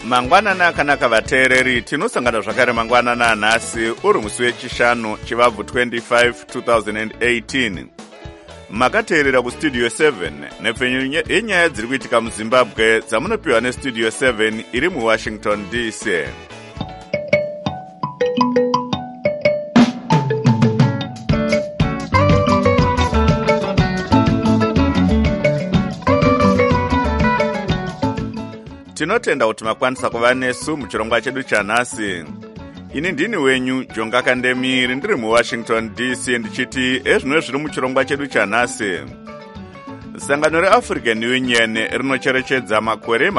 Mangwanana akanaka vateereri, tinosangana zvakare mangwanana nhasi uri musi wechishanu chivabvu 25 2018. Makateerera kustudio 7 nepfenyu yenyaya dziri kuitika muZimbabwe dzamunopiwa nestudio 7 iri muWashington DC. Tinotenda kuti makwanisa kuva nesu muchirongwa chedu chanhasi. Ini ndini wenyu Jonga Kandemiri, ndiri muWashington DC ndichiti ezvino zviri muchirongwa chedu chanhasi. Sangano reAfrican Union rinocherechedza makore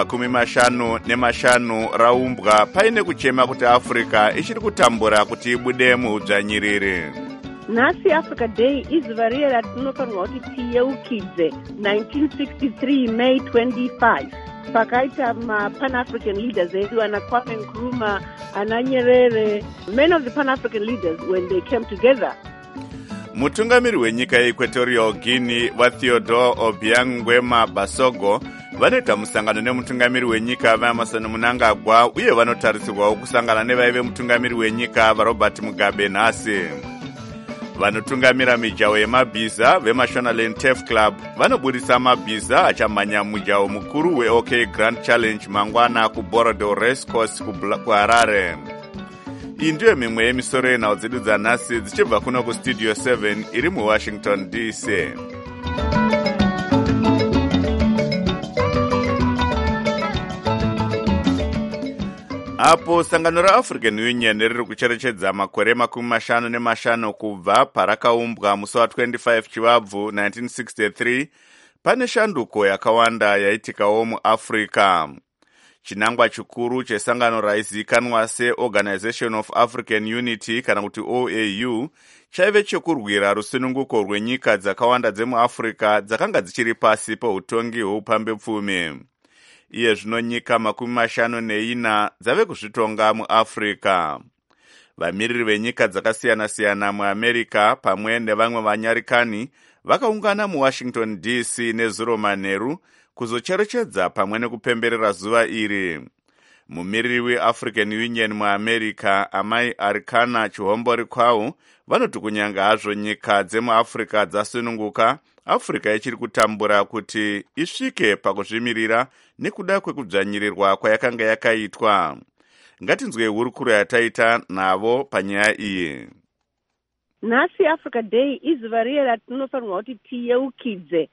55 raumbwa paine kuchema kuti Africa ichiri kutambura kuti ibude muudzvanyiriri. Nhasi Africa Day izuva riye ratinofanirwa kuti tiyeukidze 1963 May 25. Pakaita Pan-African leaders edu, ana Kwame Nkrumah, ana Nyerere, many of the Pan-African leaders when they came together. Mutungamiri wenyika yeEquatorial Guinea vaTheodore Obiang Nguema Basogo vanoita musangano nemutungamiri wenyika vaEmmerson Mnangagwa uye vanotarisirwawo kusangana nevaive mutungamiri wenyika vaRobert Mugabe nhasi. Vanotungamira mijaho yemabhiza veMashonaland Turf Club vanobudisa mabhiza achamhanya mujaho mukuru weOK Grand Challenge mangwana kuBorodale Racecourse kuHarare. Iyi ndiyo mimwe yemisoro yenhau dzedu dzanhasi dzichibva kuno kustudio 7 iri muWashington DC. Apo sangano reAfrican Union riri kucherechedza makore 55 kubva parakaumbwa musi wa25 chivabvu 1963, pane shanduko yakawanda yaitikawo muAfrica. Chinangwa chikuru chesangano raizikanwa seOrganization of African Unity kana kuti OAU chaive chekurwira rusununguko rwenyika dzakawanda dzemuAfrica dzakanga dzichiri pasi poutongi hweupambepfumi. Iye zvino nyika 54 dzave kuzvitonga muAfrica. Vamiriri venyika dzakasiyana-siyana muAmerica pamwe nevamwe vanyarikani vakaungana muWashington DC nezuro manheru kuzocherechedza pamwe nekupemberera zuva iri. Mumiriri weAfrican Union muAmerica, Amai Arikana Chihombori Kwau, vanoti kunyanga hazvo nyika dzemuAfrica dzasununguka, Africa ichiri kutambura kuti isvike pakuzvimirira nekuda kwekudzvanyirirwa kwayakanga yakaitwa. Ngatinzwe hurukuro yataita navo panyaya iyi. Nhasi Africa Day izuva riye ratinofanirwa kuti tiyeukidze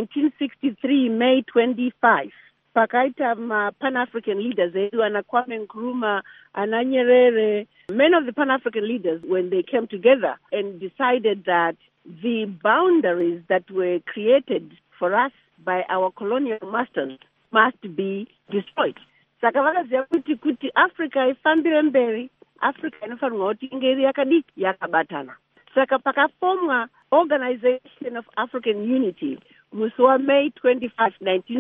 1963 May 25. Pakaita Pan-African leaders edu, ana Kwame Nkrumah, ana Nyerere, many of the Pan-African leaders when they came together and decided that the boundaries that were created for us by our colonial masters must be destroyed. Saka vakaziva kuti Africa ifambire mberi, Africa inofanirwa kuti inge iri yakabatana. Saka pakafomwa Organization of African Unity musi wa May 25,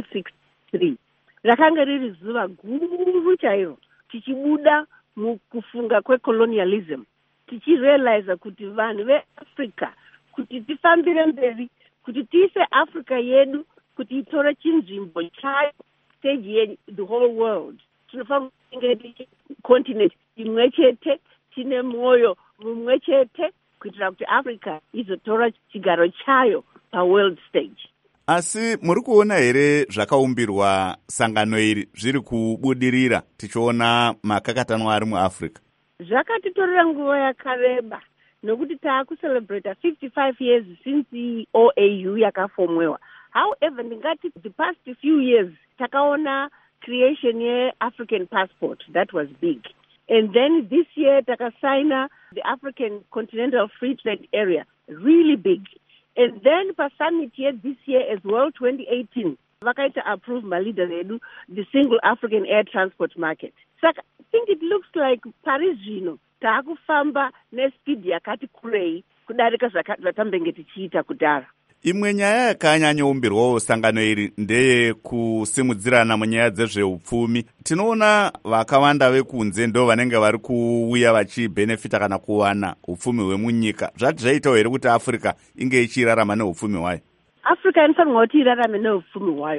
1963. Rakanga riri zuva guru chairo, tichibuda mukufunga kwecolonialism, tichirealize kuti vanhu veAfrica kuti tifambire mberi, kuti tiise Africa yedu, kuti itore chinzvimbo chayo stage ye the whole world. Tinofanira kunge continent imwe chete, tine mwoyo mumwe chete, kuitira kuti Africa izotora chigaro chayo paworld stage. Asi muri kuona here zvakaumbirwa sangano iri zviri kubudirira tichiona makakatanwa ari muAfrica? Zvakatitorera nguva yakareba nokuti taakucelebrate 55 years since the OAU yakafomwewa. However, ndingati the past few years takaona creation ye African passport that was big. And then this year takasaina the African Continental Free Trade Area, really big. And then for summit here this year as well, 2018, vakaita approve my leaders edu the single African air transport market. So I think it looks like Paris zvino taakufamba nespeed yakati kurei kudarika zvatambenge tichiita kudhara. Imwe nyaya yakanyanyoumbirwawo sangano iri ndeye kusimudzirana munyaya dzezveupfumi. Tinoona vakawanda vekunze ndo vanenge vari kuuya vachibhenefita kana kuwana upfumi hwemunyika. Zvati zvaitawo here kuti Africa inge ichirarama neupfumi hwayo? Africa inofanirwa kuti irarame neupfumi hwayo.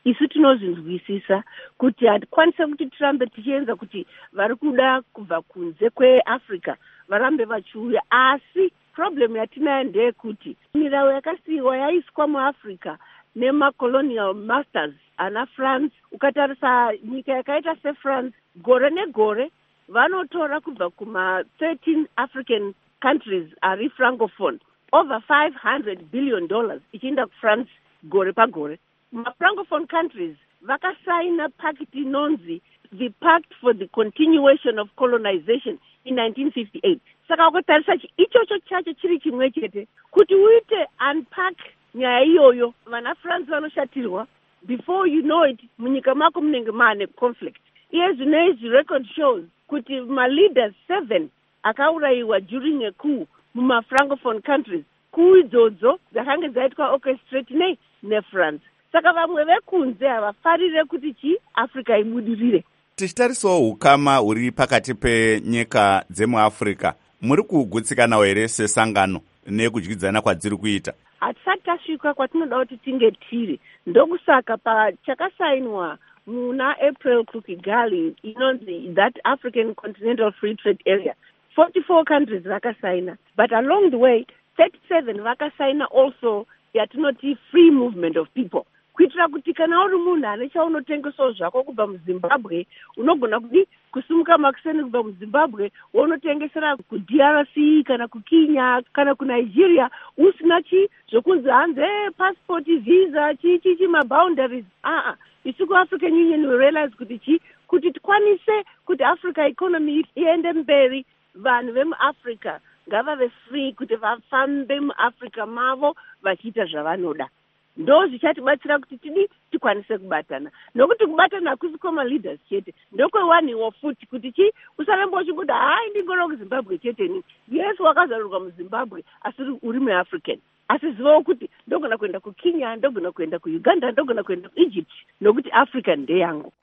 isu tinozvinzwisisa kuti hatikwanise kuti tirambe tichienza kuti vari kuda kubva kunze kweAfrica varambe vachiuya, asi problem yatinayo ndeyekuti mirau yakasiyiwa yaiswa muAfrica nemacolonial masters ana France. Ukatarisa nyika yakaita seFrance, gore negore vanotora kubva kuma 13 African countries ari francophone over $500 billion ichienda kuFrance gore pagore. Ma-francophone countries vakasaina pact inonzi the Pact for the Continuation of Colonization in 1958. Saka ukatarisa ichocho chacho chiri chimwe chete kuti uite unpack nyaya iyoyo, vana France vanoshatirwa. Before you know it, munyika mako munenge maane conflict. Iye zvinezvi record shows kuti ma-leaders 7 akaurayiwa during a coup muma-francophone countries. Coup idzodzo dzakange dzaitwa orchestrate neFrance. Saka vamwe vekunze havafarire kuti Africa ibudirire. Tichitarisawo ukama huri pakati penyika dzemuAfrica, muri kugutsikanawo here sesangano nekudyidzana kwadziri kuita? Hatisati tasvika kwatinoda kuti tinge tiri. Ndokusaka pachakasainwa muna April kuKigali inonzi that African Continental Free Trade Area, 44 countries vakasaina, but along the way 37 vakasaina also yatinoti free movement of people. Kuitira kuti kana uri munhu ane chaunotengesawo zvako kubva muZimbabwe, unogona kudi kusimuka makuseni kubva muZimbabwe waunotengesera kuDRC kana kuKenya kana kuNigeria usina zvokunzi hanze passport, visa, maboundaries. Isu kuAfrican Union we realize kuti tikwanise kuti Africa economy iende mberi, vanhu vemuAfrica ngavave free kuti vafambe muAfrica mavo vachiita zvavanoda. Ndo zvichatibatsira kuti tikwanise kubatana. Nokuti kubatana hakusi kwama-leaders chete, ndokwewaniwo futi kuti usarambe uchingoti ndingona kuZimbabwe chete ni. Yes, wakazalurwa muZimbabwe asi uri muAfrican. Asi zivawo kuti ndogona kuenda kuKenya, ndogona kuenda kuUganda, ndogona kuenda kuEgypt, nokuti Africa ndeyangu.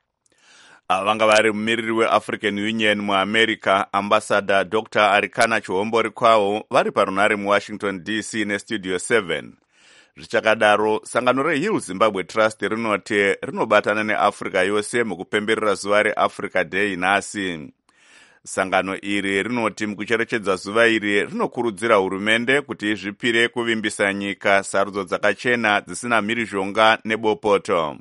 Vanga vari mumiriri weAfrican Union muAmerica, Ambassador Dr. Arikana Chihombori kwavo, vari parunare muWashington DC neStudio 7. Zvichakadaro, sangano reHill Zimbabwe Trust rinoti rinobatana neAfrica yose mukupemberera zuva reAfrica Day nhasi. Sangano iri rinoti mukucherechedza zuva iri rinokurudzira hurumende kuti izvipire kuvimbisa nyika sarudzo dzakachena dzisina mhirizhonga nebopoto.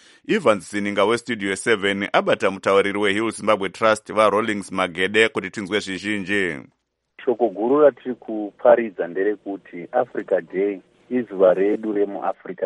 Evans Sininga weStudio 7 abata mutauriri weHill Zimbabwe Trust vaRollings Magede kuti tinzwe zvizhinji. Shoko guru ratiri kuparidza nderekuti Africa Day izuva redu remuAfrica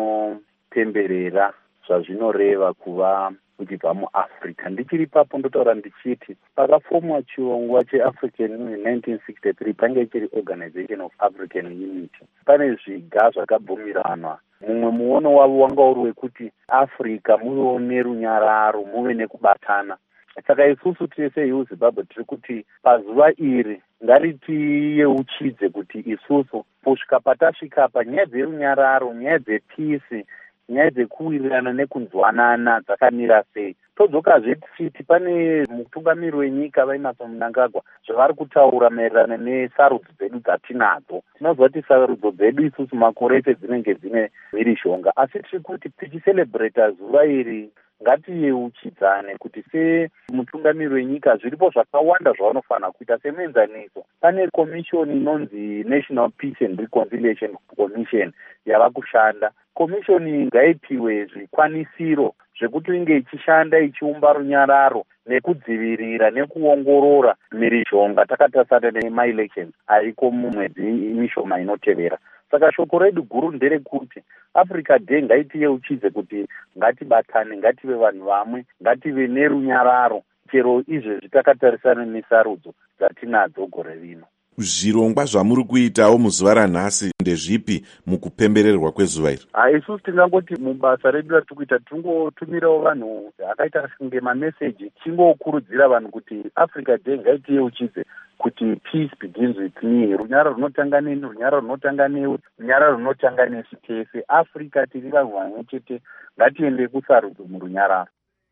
ratinopemberera zvazvinoreva kuva uchibva muAfrica. Ndichiri papo ndotaura ndichiti pakafomwa chirongwa cheAfrican Union 1963 pange chiri Organization of African Unity. Pane zviga zvakabvumiranwa. Mumwe muono wavo wanga uri wekuti Africa muvewo nerunyararo, muve nekubatana. Saka isusu tese Hill Zimbabwe tiri kuti pazuva iri ngaritiyeuchidze kuti isusu kusvika patasvika panyaya dzerunyararo, nyaya dzepisi, nyaya dzekuwirirana nekunzwanana dzakamira sei. Todzokazve tichiti pane mutungamiri wenyika vaEmmerson Mnangagwa zvavari kutaura maererano nesarudzo dzedu dzatinadzo. Tinoziva kuti sarudzo dzedu isusu makore ese dzinenge dzine mhirizhonga, asi tiri kuti tichiselebhreta zuva iri ngatiyeuchidzane kuti semutungamiri wenyika zviripo zvakawanda zvavanofanira kuita semuenzaniso. Pane komishoni inonzi National Peace and Reconciliation Commission yava kushanda. Komishoni ngaipiwe zvikwanisiro zvekuti inge ichishanda ichiumba runyararo nekudzivirira nekuongorora mhirizhonga takatasana nemaelections ariko mumwedzi mishoma inotevera. Saka shoko redu guru nderekuti Africa Day ngaitiyeuchidze kuti ngatibatane, ngative vanhu vamwe, ngative nerunyararo chero izvezvi takatarisana nesarudzo dzatinadzo gore rino. Zvirongwa zvamuri kuitawo muzuva ranhasi ndezvipi mukupembererwa kwezuva iri? Isusu tingangoti mubasa redu ratiri kuita tingotumirawo vanhu akaita kunge mameseji tingokurudzira vanhu kuti Africa Day ngaitiyeuchidze kuti peace begins with me. Runyararo runotanga neni, runyararo runotanga newe, runyararo runotanga nesu tese. Africa tiri vanhu vamwe chete, ngatiende kusarudzo murunyararo.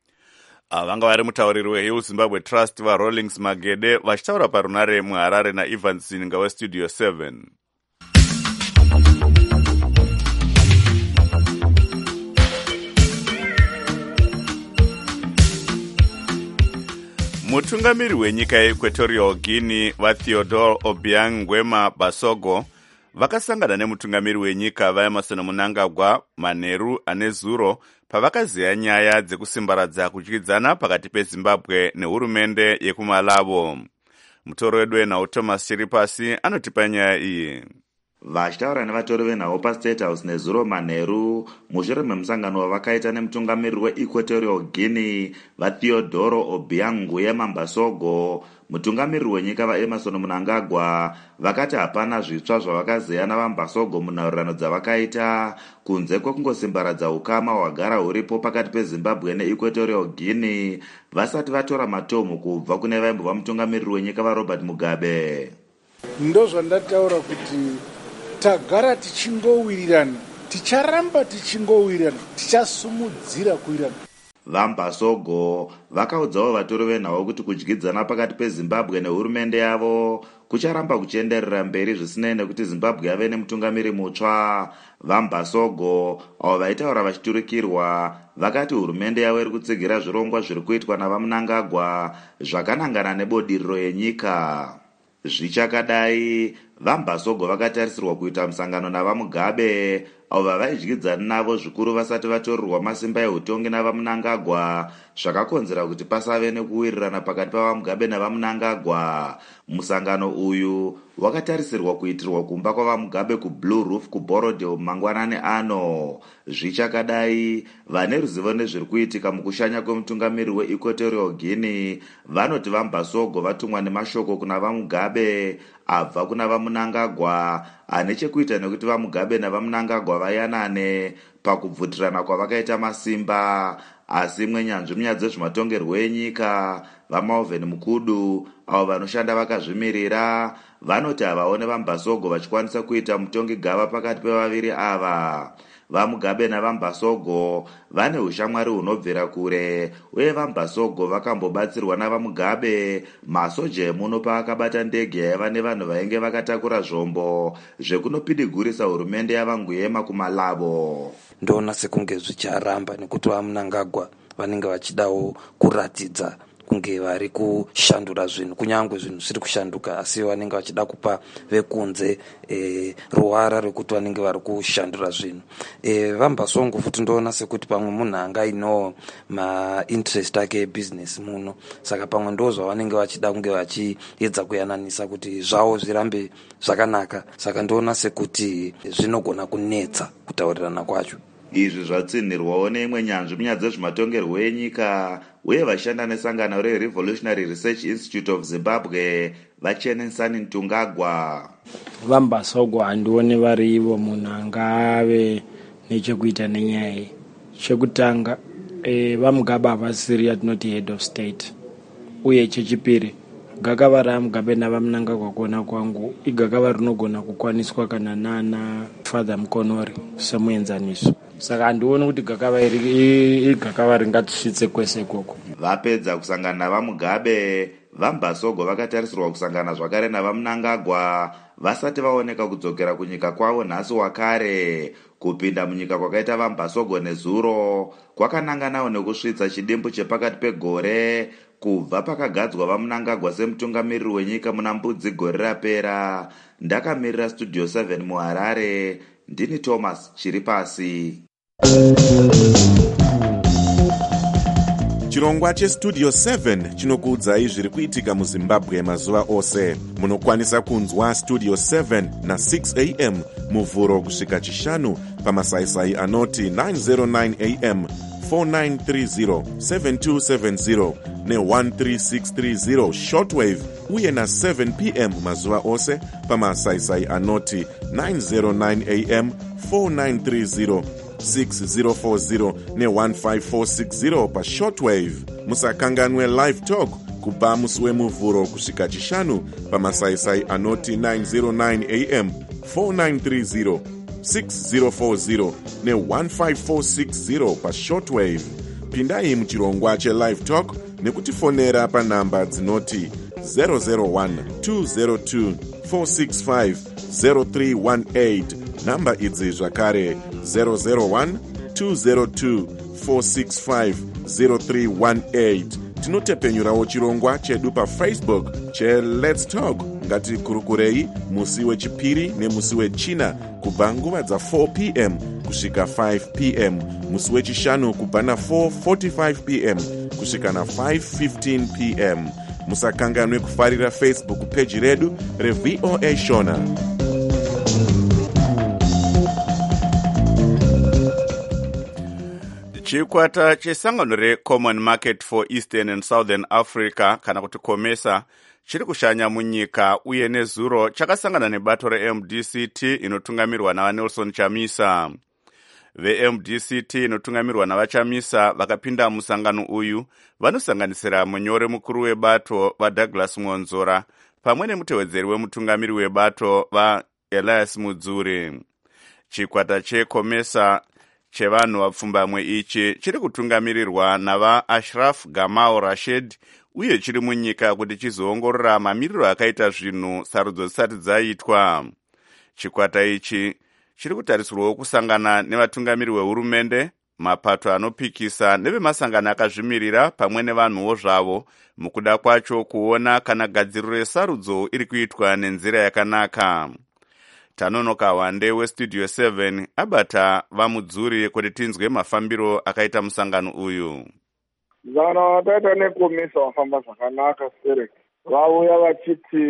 Vanga vari mutauriri weHill Zimbabwe Trust vaRollings Magede vachitaura parunare muHarare naEvans Sininga weStudio 7. Mutungamiri wenyika yeEquatorial Guinea vaTheodore Obiang Nguema Basogo vakasangana nemutungamiri wenyika vaEmmerson Mnangagwa manheru ane zuro pavakaziya nyaya dzekusimbaradza kudyidzana pakati peZimbabwe nehurumende yekuMalabo. Mutoro wedu wenhau Thomas Chiripasi anotipa nyaya iyi. Vachitaura nevatori venhau paState House nezuro manheru mushure memusangano wavakaita nemutungamiriri weEquatorial Guinea vaTheodore Obiang Nguema Basogo, mutungamiriri wenyika vaEmmerson Mnangagwa vakati hapana zvitsva zvavakazeya navaMbasogo munhaurirano dzavakaita kunze kwekungosimbaradza ukama hwagara huripo pakati peZimbabwe neEquatorial Guinea vasati vatora matomu kubva kune vaimbova mutungamiriri wenyika vaRobert Mugabe. Ndozvandataura kuti tagara tichingowirirana, ticharamba tichingowirirana, tichasumudzira kuwirirana. VaMbasogo vakaudzawo vatori venhau kuti kudyidzana pakati peZimbabwe nehurumende yavo kucharamba kuchienderera mberi zvisinei nekuti Zimbabwe yave nemutungamiri mutsva. VaMbasogo avo vaitaura vachiturikirwa vakati hurumende yavo iri kutsigira zvirongwa zviri kuitwa navaMnangagwa zvakanangana nebodiriro yenyika. Zvichakadai, vaMbasogo vakatarisirwa kuita musangano navaMugabe avo vavaidyidzana navo zvikuru vasati vatorirwa masimba eutongi navaMnangagwa zvakakonzera kuti pasave nekuwirirana pakati pavaMugabe navaMnangagwa. Musangano uyu wakatarisirwa kuitirwa kumba kwavaMugabe kuBlue Roof kuBorodale mangwanani ano. Zvichakadai, vane ruzivo nezviri kuitika mukushanya kwemutungamiriri weEquatorial Guinea vanoti vaMbasogo vatumwa nemashoko kuna vaMugabe abva kuna vaMnangagwa ane chekuita nekuti vaMugabe navaMnangagwa vayanane pakubvutirana kwavakaita masimba. Asi mwenyanzvi munyaya dzezvematongerwo enyika vaMalvin Mukudu avo vanoshanda vakazvimirira vanoti havaone vaMbasogo vachikwanisa kuita mutongi gava pakati pevaviri ava. VaMugabe navaMbasogo vane ushamwari hunobvira kure uye vaMbasogo vakambobatsirwa navaMugabe masoja emuno paakabata ndege yaiva nevanhu vainge vakatakura zvombo zvekunopidigurisa hurumende yavaNguema kuMalabo. Ndoona sekunge zvicharamba nekuti vaMnangagwa vanenge vachidawo kuratidza kunge vari kushandura zvinhu, kunyangwe zvinhu zviri kushanduka asi vanenge vachida kupa vekunze ruwara rwekuti vanenge vari kushandura zvinhu. VaMbasogo futi ndoona sekuti pamwe munhu angaino mainterest ake ebusiness muno, saka pamwe ndo zvavanenge vachida kunge vachiedza kuyananisa kuti zvavo zvirambe zvakanaka, saka ndoona sekuti zvinogona kunetsa kutaurirana kwacho. Izvi zvatsinhirwawo neimwe nyanzvi munyaya dzezvematongerwo enyika uye vashanda nesangano reRevolutionary Research Institute of Zimbabwe vaChenisani Ntungagwa. VaMbasogo handione varivo munhu angave nechekuita nenyaya iyi. Chekutanga, vaMugabe havasiri yatinoti head of state, uye chechipiri gakava raMugabe navaMnangagwa kuona kwangu igakava rinogona kukwaniswa kana nana Father Mukonori semuenzaniso. Saka handioni kuti gakava iri gakava ringatisvitse kwese ikoko. Vapedza kusangana navaMugabe, vaMbasogo vakatarisirwa kusangana zvakare navaMnangagwa vasati vaoneka kudzokera kunyika kwavo nhasi wakare. Kupinda munyika kwakaita vaMbasogo nezuro kwakananganawo nekusvitsa chidimbu chepakati pegore kubva pakagadzwa vaMnangagwa semutungamiriri wenyika muna Mbudzi gore rapera. Ndakamirira Studio 7 muHarare, ndini Thomas Chiripasi. Chirongwa cheStudio 7 chinokuudzai zviri kuitika muZimbabwe mazuva ose. Munokwanisa kunzwa Studio 7 na 6 am muvhuro kusvika chishanu pamasaisai anoti 909 am 4930 7270 ne13630 shortwave uye na 7 pm mazuva ose pamasaisai anoti 909 am 4930 6040 ne15460 pashortwave. Musakanganwe live talk kubva musi wemuvhuro kusvika chishanu pamasaisai anoti 909 am 4930 6040 ne15460 pashortwave. Pindai muchirongwa chelive talk nekutifonera panhamba dzinoti 001 202 465 0318. Namba idzi zvakare 001 202 465 0318. tinotepenyurawo chirongwa chedu paFacebook cheLet's Talk. Ngatikurukurei musi wechipiri nemusi wechina kubva nguva dza4 p.m. kusvika 5 p.m. musi wechishanu kubva na4:45 p.m. kusvika na5:15 p.m. musakanganwe kufarira Facebook page redu reVOA Shona. Chikwata chesangano reCommon Market for Eastern and Southern Africa kana kuti COMESA chiri kushanya munyika uye nezuro chakasangana nebato reMDCT inotungamirwa navaNelson Chamisa. VeMDCT inotungamirwa navaChamisa vakapinda musangano uyu vanosanganisira munyori mukuru webato vaDouglas Mwonzora pamwe nemutevedzeri wemutungamiri webato vaElias Mudzuri. Chikwata cheCOMESA chevanhu vapfumbamwe ichi chiri kutungamirirwa navaAshraf Gamal Rashid uye chiri munyika kuti chizoongorora mamiriro akaita zvinhu sarudzo dzisati dzaitwa. Chikwata ichi chiri kutarisirwawo kusangana nevatungamiri vehurumende, mapato anopikisa nevemasangano akazvimirira pamwe nevanhuwo zvavo mukuda kwacho kuona kana gadziriro yesarudzo iri kuitwa nenzira yakanaka. Tanonoka Wande weStudio 7 abata vamudzuri kuti tinzwe mafambiro akaita musangano uyu. Zana wataita neCOMESA wafamba zvakanaka Serek. Vauya vachiti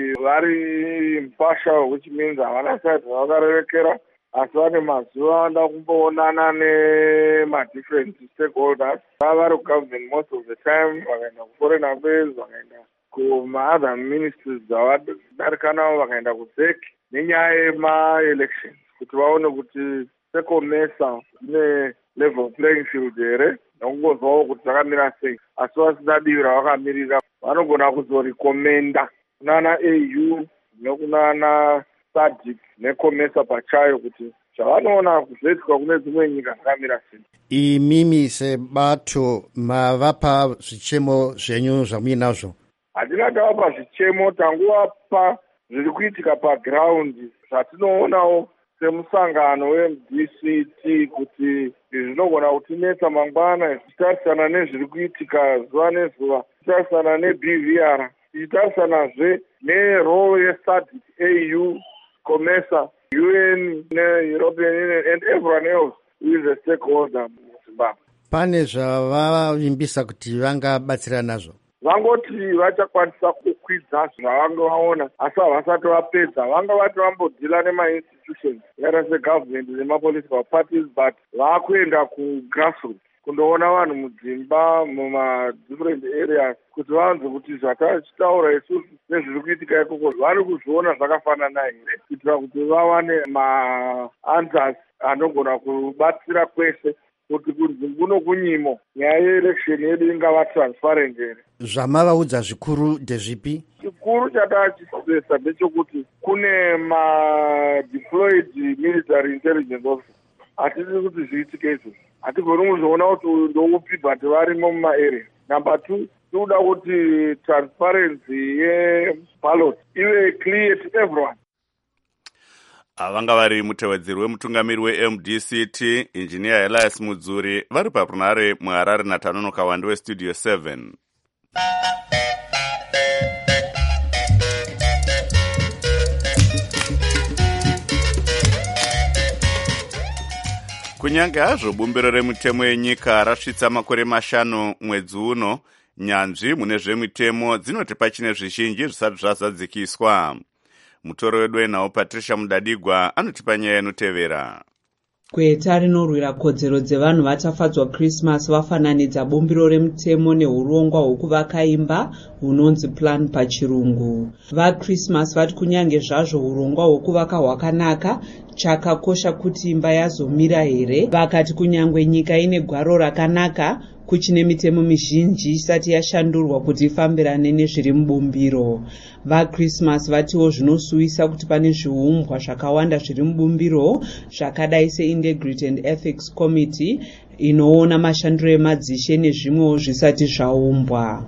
vari mpasha, which means havana sati vakarerekera, asi vane mazuva anda kumboonana nema-different stakeholders. Vari kugovernment most of the time, vakaenda kuforeign affairs, vakaenda kuma-other ministries dzavadarikanawo, vakaenda kuZEC nenyaya yema-elections, kuti vaone kuti seCOMESA ine level playing field here, nokungozwawo kuti dzakamira sei. Asi vasina divi ravakamirira, vanogona kuzorekomenda kunana AU nekunana SADC neCOMESA pachayo kuti zvavanoona kuzoitika kune dzimwe nyika dzakamira sei. Imimi sebato mavapa zvichemo zvenyu zvamuinazvo? Hatina tavapa zvichemo, tanguvapa zviri kuitika paground zvatinoonawo semusangano weMDCT kuti zvinogona kutinetsa mangwana, tichitarisana nezviri kuitika zuva nezuva, tichitarisana neBVR, tichitarisanazve nerole yeSADC, AU, COMESA, UN, European Union and everyone else who is a stakeholder muZimbabwe. Pane zvavavimbisa kuti vangabatsira nazvo? Vangoti vachakwanisa kukwidza zvavanga vaona, asi havasati vapedza. Vanga vati vambodhila nema-institutions yakaita segovernment nemapolitical parties, but vakuenda kugrassroots kundoona vanhu mudzimba muma-different areas kuti vanzwe kuti zvatachitaura isusu nezviri kuitika ikoko vari kuzviona zvakafanana here, kuitira kuti vawane ma-answers anogona kubatsira kwese kuti kuno kunyimo nyaya yeelection yedu ingava transparent here. Zvamavaudza zvikuru ndezvipi? Chikuru chatachisesa ndechekuti kune ma-deployed military intelligence officers. Hatisi kuti zviitike izvozvo, hatigoni kuzviona kuti uyu ndoupi but varimo mumaarea. Number 2, tinoda kuti transparency yeballot ive clear to everyone. Avanga vari mutevedzeri wemutungamiri weMDCT Engineer Elias Mudzuri vari parunare muHarare naTanonoka Wande weStudio 7. Kunyange hazvo bumbiro remutemo yenyika rasvitsa makore 5 mwedzi uno, nyanzvi mune zvemitemo dzinoti pachine zvizhinji zvisati zvazadzikiswa. Mutoro wedu wenawo Patricia Mudadigwa anotipa nyaya inotevera. Gweta rinorwira kodzero dzevanhu vatafadzwa Christmas vafananidza bumbiro remutemo neurongwa hwokuvaka imba hunonzi plan pachirungu. VaChristmas vati kunyange zvazvo urongwa hwokuvaka hwakanaka, chakakosha kuti imba yazomira here. Vakati kunyangwe nyika ine gwaro rakanaka, kuchine mitemo mizhinji isati yashandurwa kuti ifambirane nezviri mubumbiro. VaChristmas vatiwo zvinosuwisa kuti pane zviumbwa zvakawanda zviri mubumbiro zvakadai seIntegrity and Ethics Committee inoona mashandiro emadzishe nezvimwewo zvisati zvaumbwa.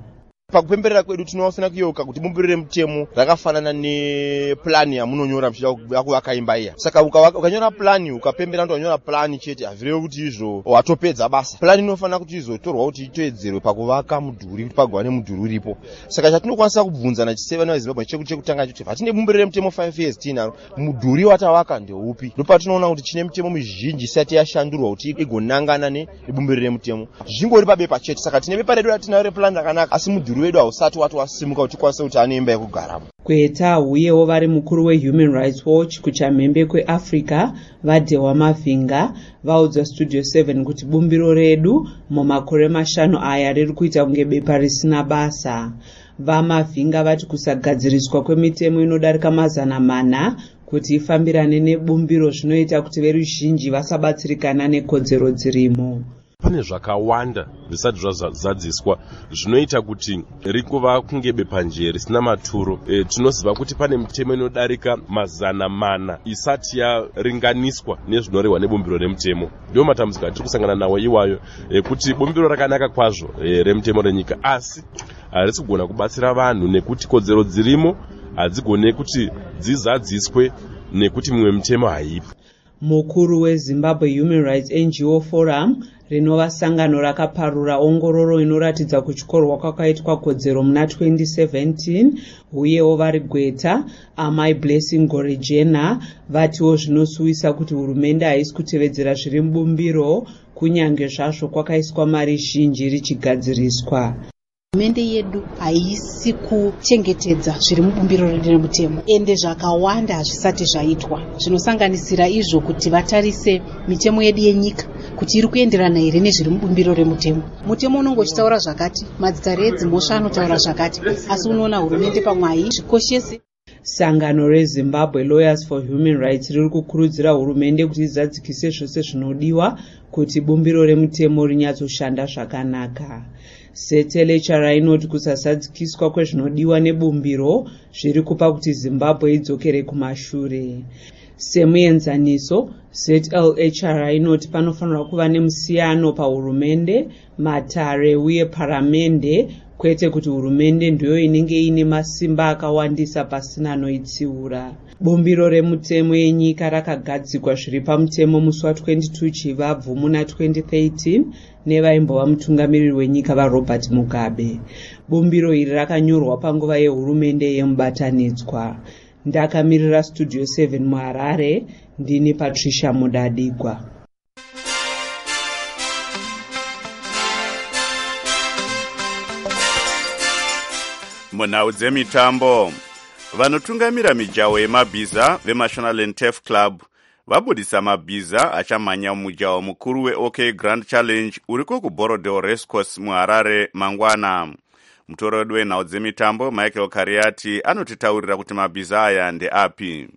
Pakupemberera kwedu tinofana kuyoka kuti bumbiro remutemo rakafanana neplani yamunonyora muchida kuvaka imba iya. Saka ukanyora plani ukapembera ndonyora plani chete hazvirevi kuti izvo watopedza basa. Plani inofana kuti izotorwa kuti itoedzerwe pakuvaka mudhuri kuti pagova nemudhuri uripo. Saka chatinokwanisa kubvunzana chisevana weZimbabwe chekutanga kuti hatine bumbiro remutemo 5 years tinaro mudhuri watavaka ndeupi. Ndopatinoona kuti chine mitemo mizhinji isati yashandurwa kuti igonangana nebumbiro remutemo. Zvingori pabepa chete. Saka tine bepa redu ratinaro replani rakanaka asi mudhuri wedu hausati wasimuka kuti tikwanise kuti ane imba yekugaramo. Kweta uyewo vari mukuru weHuman Rights Watch kuchamhembe kweAfrica vaDewa Mavhinga vaudza Studio 7 kuti bumbiro redu mumakore 5 aya riri kuita kunge bepa risina basa. VaMavhinga vati kusagadziriswa kwemitemo inodarika 400 kuti ifambirane nebumbiro zvinoita kuti veruzhinji vasabatsirikana nekodzero dzirimo. Pane zvakawanda zvisati zvazadziswa zvinoita kuti rikuva kunge bepa njere risina maturo. Tinoziva kuti pane mitemo inodarika 400 isati yaringaniswa nezvinorehwa nebumbiro remutemo. Ndio matambudziko atiri kusangana nawo iwayo kuti bumbiro rakanaka kwazvo remutemo renyika asi harisi kugona kubatsira vanhu nekuti kodzero dzirimo hadzigone kuti dzizadziswe nekuti mimwe mitemo haipo. Mukuru weZimbabwe Human Rights NGO Forum rinova sangano rakaparura ongororo inoratidza kutyorwa kwakaitwa kodzero muna 2017 uyewo vari Gweta Amai Blessing Gorejena vatiwo zvinosuwisa kuti hurumende haisi kutevedzera zviri mubumbiro kunyange zvazvo kwakaiswa mari zhinji richigadziriswa. Hurumende yedu haisi kuchengetedza zviri mubumbiro remutemo ende zvakawanda hazvisati zvaitwa zvinosanganisira izvo kuti vatarise mitemo yedu yenyika kuti iri kuenderana here nezviri mubumbiro remutemo. Mutemo unongo uchitaura zvakati, madzitare edzimhosva anotaura zvakati, asi unoona hurumende pamwe haizvikoshese. Sangano reZimbabwe Lawyers for Human Rights riri kukurudzira hurumende kuti izadzikise zvose zvinodiwa kuti bumbiro remutemo rinyatsoshanda zvakanaka. Setelecha inoti kusasadzikiswa kwezvinodiwa nebumbiro zviri kupa kuti Zimbabwe idzokere kumashure. Semuenzaniso, ZLHR inoti panofanirwa kuva nemusiyano pahurumende, matare uye paramende, kwete kuti hurumende ndiyo inenge ine masimba akawandisa pasina anoitsiura. Bumbiro remutemo yenyika rakagadzikwa zviri pamutemo musi wa22 Chivabvu muna 2013 nevaimbova mutungamiriri wenyika vaRobert Mugabe. Bumbiro iri rakanyorwa panguva yehurumende yemubatanidzwa. Ndakamirira Studio 7 muHarare, ndini Patricia Mudadigwa. Munhau dzemitambo, vanotungamira mijaho yemabhiza veMashonaland and Turf Club vabudisa mabhiza achamhanya mujaho mukuru weOK Grand Challenge uriko kuBorodale Racecourse muHarare mangwana. Mutorodi wenhau dzemitambo Michael Kariati anotitaurira kuti mabhiza aya ndeapi.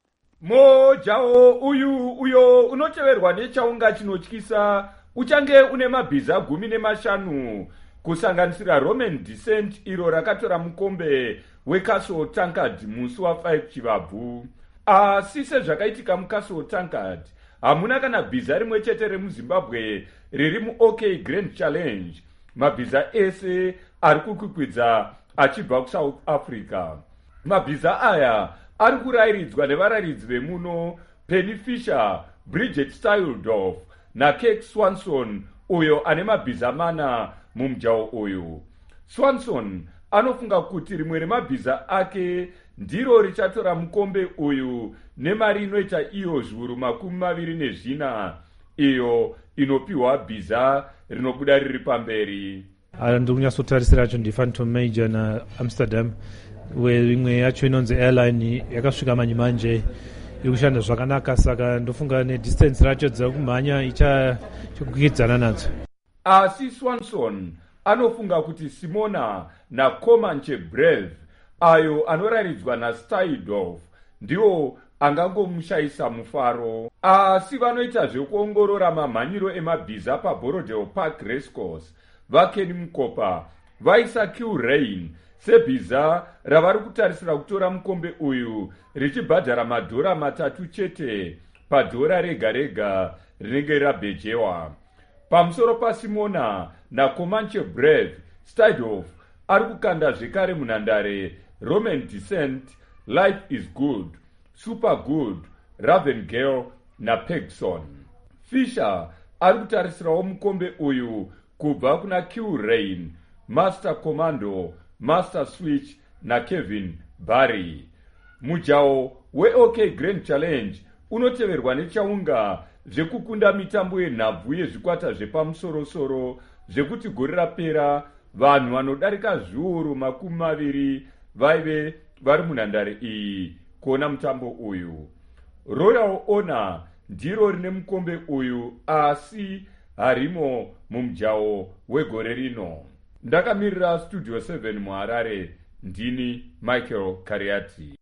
Mujaho uyo unoteverwa nechaunga chinotyisa uchange une mabhiza 15 kusanganisira Roman Descent iro rakatora mukombe weCastle Tankard musi wa5 Chivabvu. Asi sezvakaitika muCastle Tankard hamuna kana bhiza rimwe chete remuZimbabwe riri muOK Grand Challenge. Mabhiza ese ari kukwikwidza achibva kuSouth Africa. Mabhiza aya ari kurayiridzwa nevararidzi vemuno Penny Fisher, Bridget Styledorf naKate Swanson uyo ane mabhiza 4 mumujaho uyu. Swanson anofunga kuti rimwe remabhiza ake ndiro richatora mukombe uyu nemari inoita iyo zviuru 24 iyo inopiwa bhiza rinobuda riri pamberi. Ndiri kunyatsotarisira yacho ndiPhantom Major naAmsterdam imwe yacho inonzi airline yakasvika manje iri kushanda zvakanaka, saka ndofunga nedistance racho dzakumhanya ichakwidzana nadzo. Asi Swanson anofunga kuti Simona naComanche Brave ayo anoraridzwa naStydorf ndiwo angangomushayisa mufaro. Asi vanoita zvekuongorora mamhanyiro emabhiza paBorodale Park Racecourse vaKenny Mukopa vaisa Kilrain sebhiza ravari kutarisira kutora mukombe uyu richibhadhara madhora 3 chete padhora rega rega rinenge rabhejewa. Pamusoro paSimona naComanche Brave, Stydorf ari kukanda zvekare munhandare Roman Descent, Life is Good, Super Good, Raven Girl naPegson. Fisher ari kutarisirawo mukombe uyu kubva kuna Q Rain, Master Commando, Master Switch naKevin Barry. Mujaho weOK Grand Challenge unoteverwa nechaunga zvekukunda mitambo yenhabvu yezvikwata zvepamusoro-soro zvekuti gore rapera vanhu vanodarika zviuru 20 vaive vari munhandare iyi kuona mutambo uyu. Royal Honor ndiro rine mukombe uyu asi harimo mumujaho wegore rino. Ndakamirira Studio 7 muHarare, ndini Michael Kariati.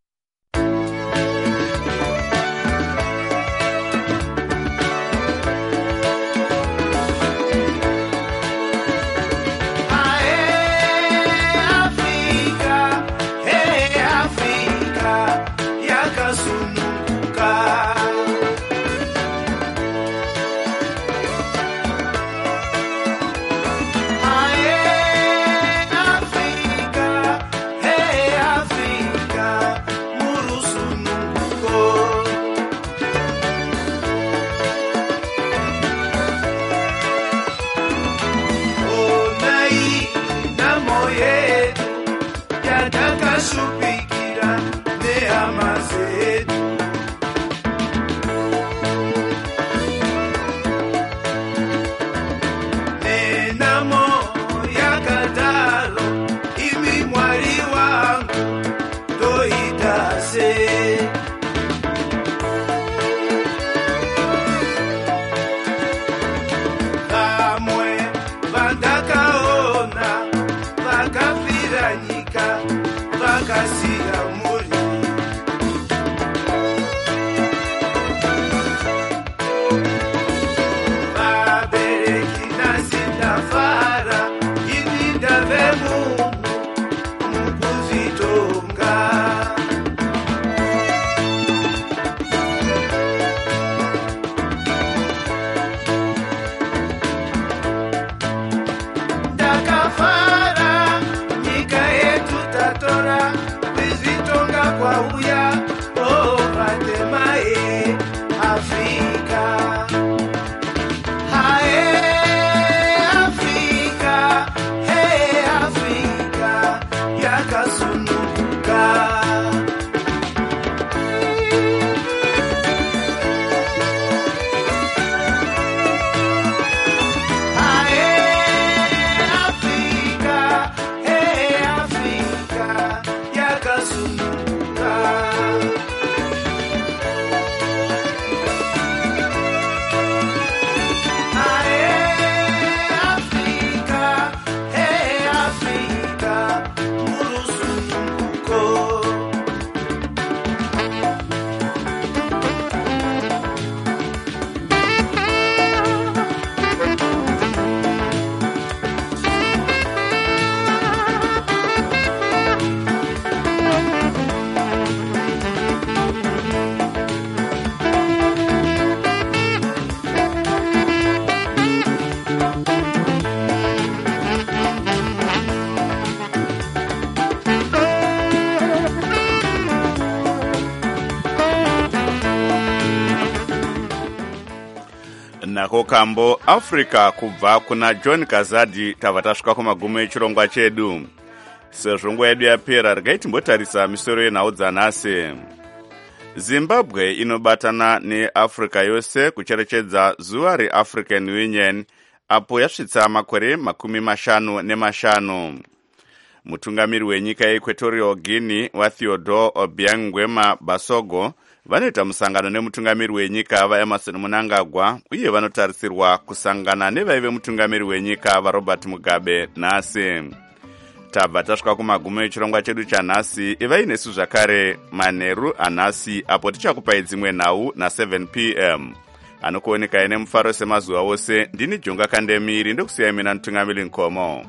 nako kambo Africa kubva kuna John Kazadi tava tasvika kumagumo echirongwa chedu. Sezvo nguva yedu yapera, regai timbotarisa misoro yenhau dzanhasi. Zimbabwe inobatana neAfrica yose kucherechedza zuva reAfrican Union apo yasvitsa makore 55. Mutungamiri wenyika yeEquatorial Guinea waTheodore Obiang Nguema Basogo vanoita musangano nemutungamiri wenyika vaEmerson Mnangagwa uye vanotarisirwa kusangana nevaive mutungamiri wenyika vaRobert Mugabe nhasi. Tabva tasvika kumagumo echirongwa chedu chanhasi. Ivai nesu zvakare manheru anhasi apo tichakupai dzimwe nhau na7 p.m. Anokuoneka ine mufaro semazuva ose. Ndini Jonga Kandemiri ndokusiyai mina Mutungamiri Nkomo.